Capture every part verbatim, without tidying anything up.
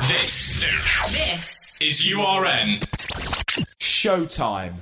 This, this is U R N Showtime.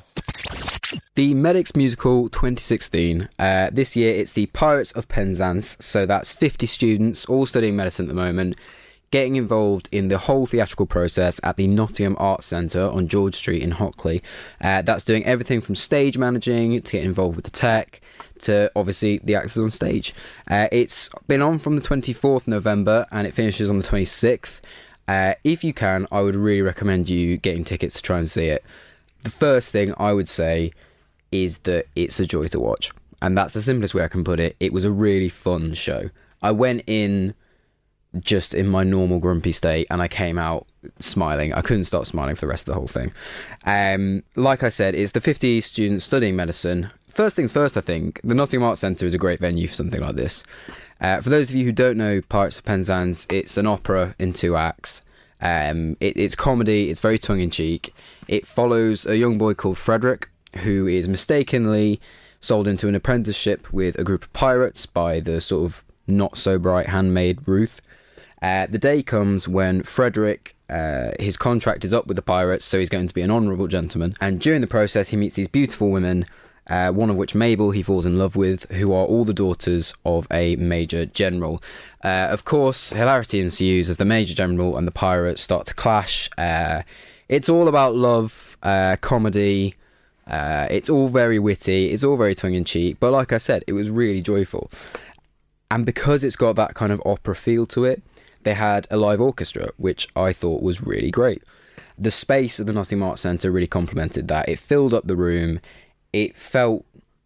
The Medics Musical twenty sixteen. Uh, this year it's the Pirates of Penzance, so that's fifty students, all studying medicine at the moment, getting involved in the whole theatrical process at the Nottingham Arts Centre on George Street in Hockley. Uh, that's doing everything from stage managing to getting involved with the tech to obviously the actors on stage. Uh, it's been on from the twenty-fourth of November and it finishes on the twenty-sixth. Uh, if you can, I would really recommend you getting tickets to try and see it. The first thing I would say is that it's a joy to watch, and that's the simplest way I can put it. It was a really fun show. I went in just in my normal grumpy state and I came out smiling. I couldn't stop smiling for the rest of the whole thing. Um, like I said, it's the fifty students studying medicine. First things first, I think, the Nottingham Arts Centre is a great venue for something like this. Uh, for those of you who don't know Pirates of Penzance, it's an opera in two acts. Um, it, it's comedy, it's very tongue-in-cheek. It follows a young boy called Frederick, who is mistakenly sold into an apprenticeship with a group of pirates by the sort of not-so-bright handmaid Ruth. Uh, the day comes when Frederick, uh, his contract is up with the pirates, so he's going to be an honourable gentleman. And during the process, he meets these beautiful women, uh, one of which, Mabel, he falls in love with, who are all the daughters of a major general. Uh, of course, hilarity ensues as the major general and the pirates start to clash. Uh, it's all about love, uh, comedy. Uh, it's all very witty. It's all very tongue-in-cheek. But like I said, it was really joyful. And because it's got that kind of opera feel to it, they had a live orchestra, which I thought was really great. The space of the Nottingham Arts Centre really complemented that. It filled up the room. It felt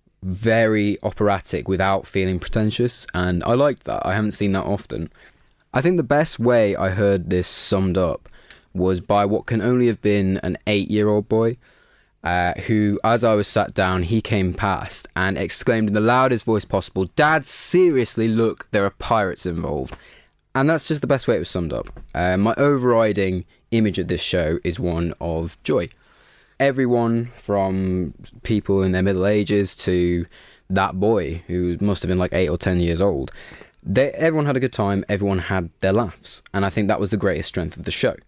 very operatic without feeling pretentious, and I liked that. I haven't seen that often. I think the best way I heard this summed up was by what can only have been an eight-year-old boy, uh, who, as I was sat down, he came past and exclaimed in the loudest voice possible, "Dad, seriously, look, there are pirates involved." And that's just the best way it was summed up. Uh, my overriding image of this show is one of joy. Everyone from people in their middle ages to that boy who must have been like eight or ten years old. They, everyone had a good time, everyone had their laughs, and I think that was the greatest strength of the show.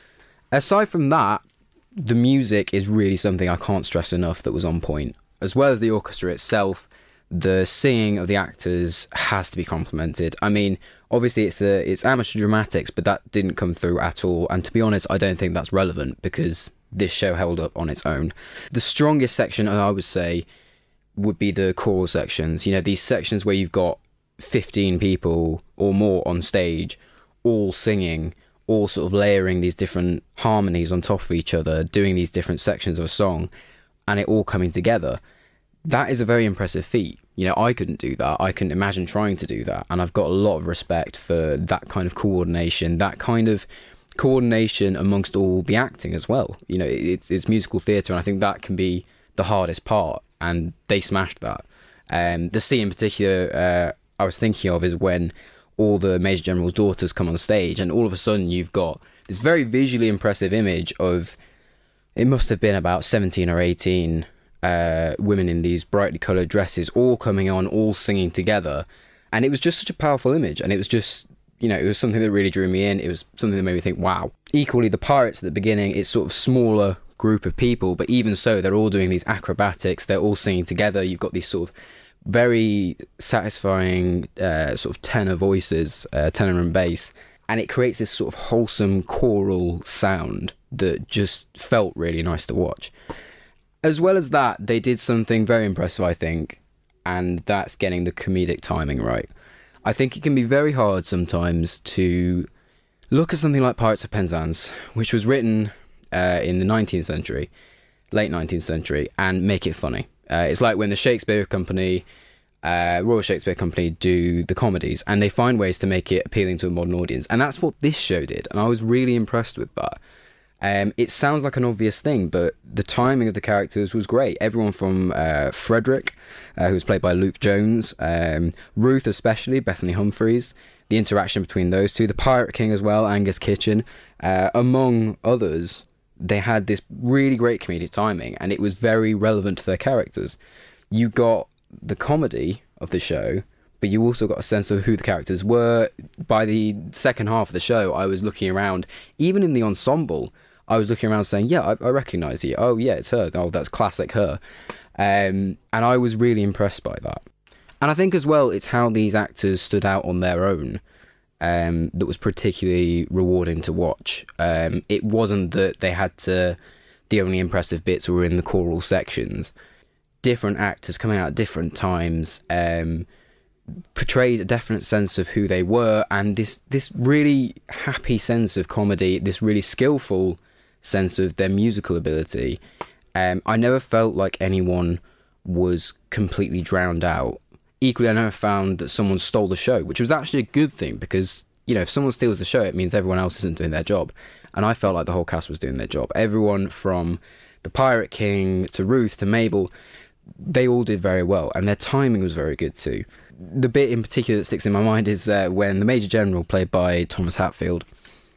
Aside from that, the music is really something I can't stress enough that was on point. As well as the orchestra itself, the singing of the actors has to be complimented. I mean, obviously it's a, it's amateur dramatics, but that didn't come through at all, and to be honest, I don't think that's relevant because this show held up on its own. The strongest section, I would say, would be the choral sections. You know, these sections where you've got fifteen people or more on stage, all singing, all sort of layering these different harmonies on top of each other, doing these different sections of a song, and it all coming together. That is a very impressive feat. You know, I couldn't do that. I couldn't imagine trying to do that. And I've got a lot of respect for that kind of coordination, that kind of coordination amongst all the acting as well. You know, it's, it's musical theatre, and I think that can be the hardest part, and they smashed that. Um, the scene in particular uh, I was thinking of is when all the Major General's daughters come on stage, and all of a sudden you've got this very visually impressive image of, it must have been about seventeen or eighteen uh, women in these brightly coloured dresses all coming on, all singing together, and it was just such a powerful image, and it was just, you know, it was something that really drew me in. It was something that made me think, wow. Equally, the pirates at the beginning, it's sort of smaller group of people, but even so, they're all doing these acrobatics, they're all singing together. You've got these sort of very satisfying uh, sort of tenor voices, uh, tenor and bass, and it creates this sort of wholesome choral sound that just felt really nice to watch. As well as that, they did something very impressive, I think, and that's getting the comedic timing right. I think it can be very hard sometimes to look at something like Pirates of Penzance, which was written uh, in the nineteenth century, late nineteenth century, and make it funny. Uh, it's like when the Shakespeare Company, uh, Royal Shakespeare Company, do the comedies, and they find ways to make it appealing to a modern audience, and that's what this show did, and I was really impressed with that. Um, it sounds like an obvious thing, but the timing of the characters was great. Everyone from uh, Frederick, uh, who was played by Luke Jones, um, Ruth especially, Bethany Humphries, the interaction between those two, the Pirate King as well, Angus Kitchen, uh, among others, they had this really great comedic timing, and it was very relevant to their characters. You got the comedy of the show, but you also got a sense of who the characters were. By the second half of the show, I was looking around, even in the ensemble, I was looking around saying, yeah, I, I recognise you. Oh, yeah, it's her. Oh, that's classic her. Um, and I was really impressed by that. And I think as well, it's how these actors stood out on their own um, that was particularly rewarding to watch. Um, it wasn't that they had to, the only impressive bits were in the choral sections. Different actors coming out at different times um, portrayed a definite sense of who they were, and this, this really happy sense of comedy, this really skillful sense of their musical ability. Um, I never felt like anyone was completely drowned out. Equally, I never found that someone stole the show, which was actually a good thing because, you know, if someone steals the show, it means everyone else isn't doing their job. And I felt like the whole cast was doing their job. Everyone from the Pirate King to Ruth to Mabel, they all did very well, and their timing was very good too. The bit in particular that sticks in my mind is uh, when the Major General, played by Thomas Hatfield,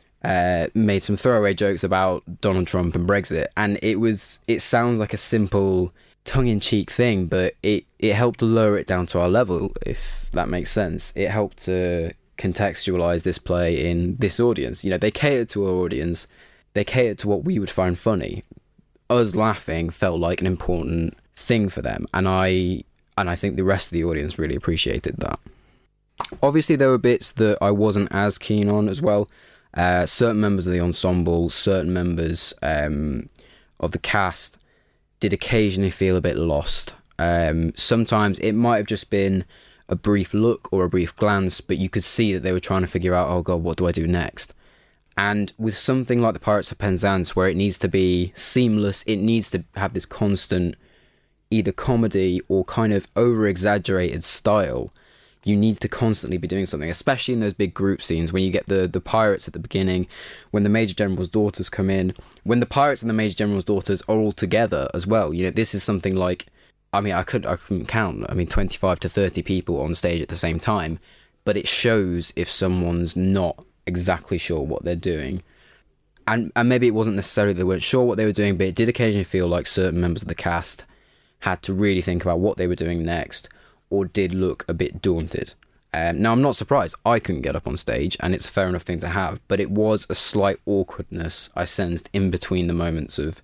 uh, made some throwaway jokes about Donald Trump and Brexit, and it was it sounds like a simple tongue-in-cheek thing, but it, it helped to lower it down to our level, if that makes sense. It helped to contextualise this play in this audience. You know, they catered to our audience, they catered to what we would find funny. Us laughing felt like an important thing for them, and I and I think the rest of the audience really appreciated that. Obviously, there were bits that I wasn't as keen on as well. Uh, certain members of the ensemble, certain members um, of the cast did occasionally feel a bit lost. Um, sometimes it might have just been a brief look or a brief glance, but you could see that they were trying to figure out, oh god, what do I do next? And with something like the Pirates of Penzance, where it needs to be seamless, it needs to have this constant either comedy or kind of over-exaggerated style, you need to constantly be doing something, especially in those big group scenes when you get the, the pirates at the beginning, when the Major General's daughters come in, when the pirates and the Major General's daughters are all together as well. You know, this is something like, I mean, I, could, I couldn't count, I mean, twenty-five to thirty people on stage at the same time, but it shows if someone's not exactly sure what they're doing. And, and maybe it wasn't necessarily they weren't sure what they were doing, but it did occasionally feel like certain members of the cast had to really think about what they were doing next, or did look a bit daunted. Um, now, I'm not surprised. I couldn't get up on stage, and it's a fair enough thing to have, but it was a slight awkwardness I sensed in between the moments of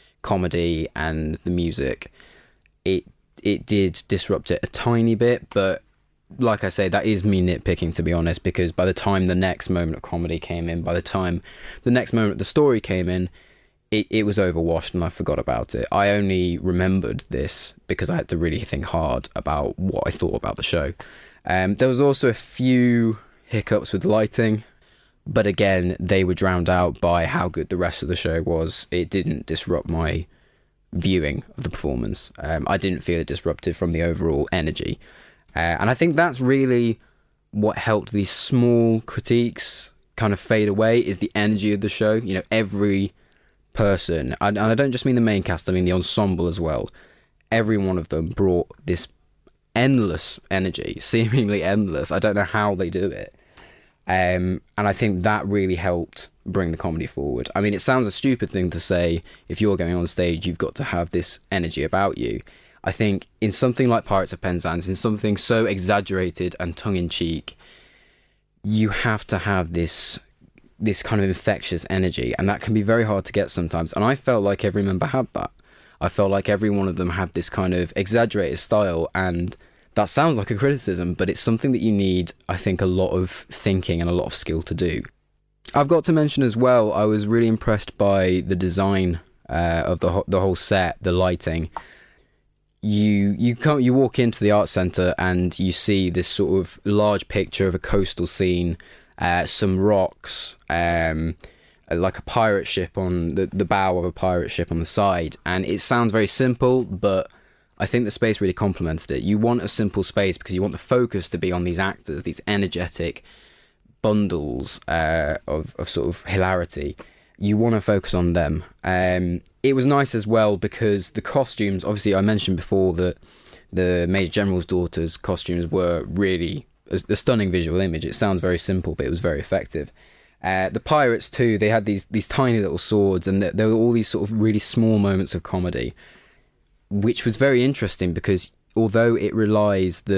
comedy and the music. It it did disrupt it a tiny bit, but like I say, that is me nitpicking, to be honest, because by the time the next moment of comedy came in, by the time the next moment of the story came in, It, it was overwashed and I forgot about it. I only remembered this because I had to really think hard about what I thought about the show. Um, there was also a few hiccups with lighting, but again, they were drowned out by how good the rest of the show was. It didn't disrupt my viewing of the performance. Um, I didn't feel it disrupted from the overall energy. Uh, and I think that's really what helped these small critiques kind of fade away, is the energy of the show. You know, every person, and I don't just mean the main cast, I mean the ensemble as well, every one of them brought this endless energy, seemingly endless. I don't know how they do it, um, and I think that really helped bring the comedy forward. I mean, it sounds a stupid thing to say, if you're going on stage you've got to have this energy about you. I think in something like Pirates of Penzance, in something so exaggerated and tongue-in-cheek, you have to have this this kind of infectious energy, and that can be very hard to get sometimes, and I felt like every member had that. I felt like every one of them had this kind of exaggerated style, and that sounds like a criticism, but it's something that you need, I think, a lot of thinking and a lot of skill to do. I've got to mention as well, I was really impressed by the design uh, of the ho- the whole set, the lighting. You you come you walk into the art centre and you see this sort of large picture of a coastal scene, uh, some rocks, um, like a pirate ship on the, the bow of a pirate ship on the side, and it sounds very simple, but I think the space really complemented it. You want a simple space because you want the focus to be on these actors, these energetic bundles uh, of, of sort of hilarity. You want to focus on them. Um, it was nice as well because the costumes, obviously I mentioned before that the Major General's daughter's costumes were really a, a stunning visual image. It sounds very simple, but it was very effective. Uh, the pirates too, they had these these tiny little swords, and there were all these sort of really small moments of comedy, which was very interesting because although it relies, the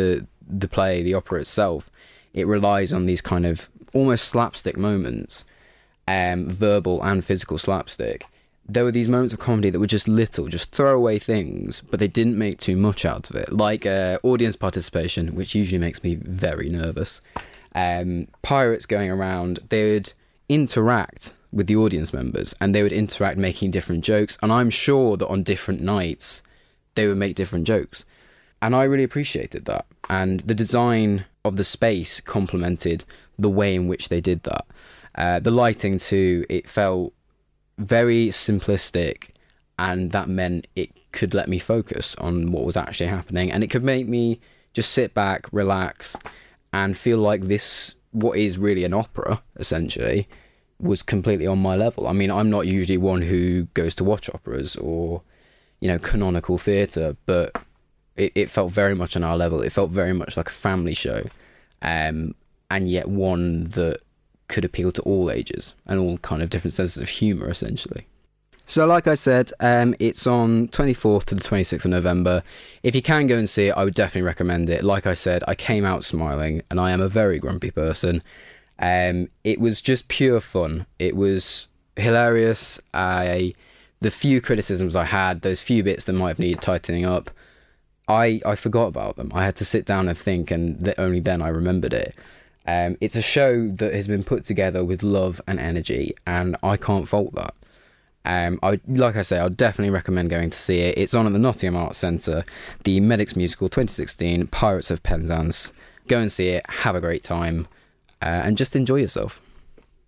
the play, the opera itself, it relies on these kind of almost slapstick moments, um, verbal and physical slapstick. There were these moments of comedy that were just little, just throwaway things, but they didn't make too much out of it. Like uh, audience participation, which usually makes me very nervous. Um, pirates going around, they would interact with the audience members, and they would interact making different jokes, and I'm sure that on different nights they would make different jokes, and I really appreciated that. And the design of the space complemented the way in which they did that. Uh, the lighting too, it felt very simplistic, and that meant it could let me focus on what was actually happening, and it could make me just sit back, relax, and feel like this, what is really an opera essentially, was completely on my level. I mean, I'm not usually one who goes to watch operas or, you know, canonical theatre, but it, it felt very much on our level. It felt very much like a family show, um, and yet one that could appeal to all ages and all kind of different senses of humour, essentially. So like I said, um, it's on twenty-fourth to the twenty-sixth of November. If you can go and see it, I would definitely recommend it. Like I said, I came out smiling, and I am a very grumpy person. Um, it was just pure fun. It was hilarious. I, the few criticisms I had, those few bits that might have needed tightening up, I, I forgot about them. I had to sit down and think, and th- only then I remembered it. Um, it's a show that has been put together with love and energy, and I can't fault that. Um, I like I say, I'd definitely recommend going to see it. It's on at the Nottingham Arts Centre, the Medics Musical twenty sixteen, Pirates of Penzance. Go and see it, have a great time, uh, and just enjoy yourself.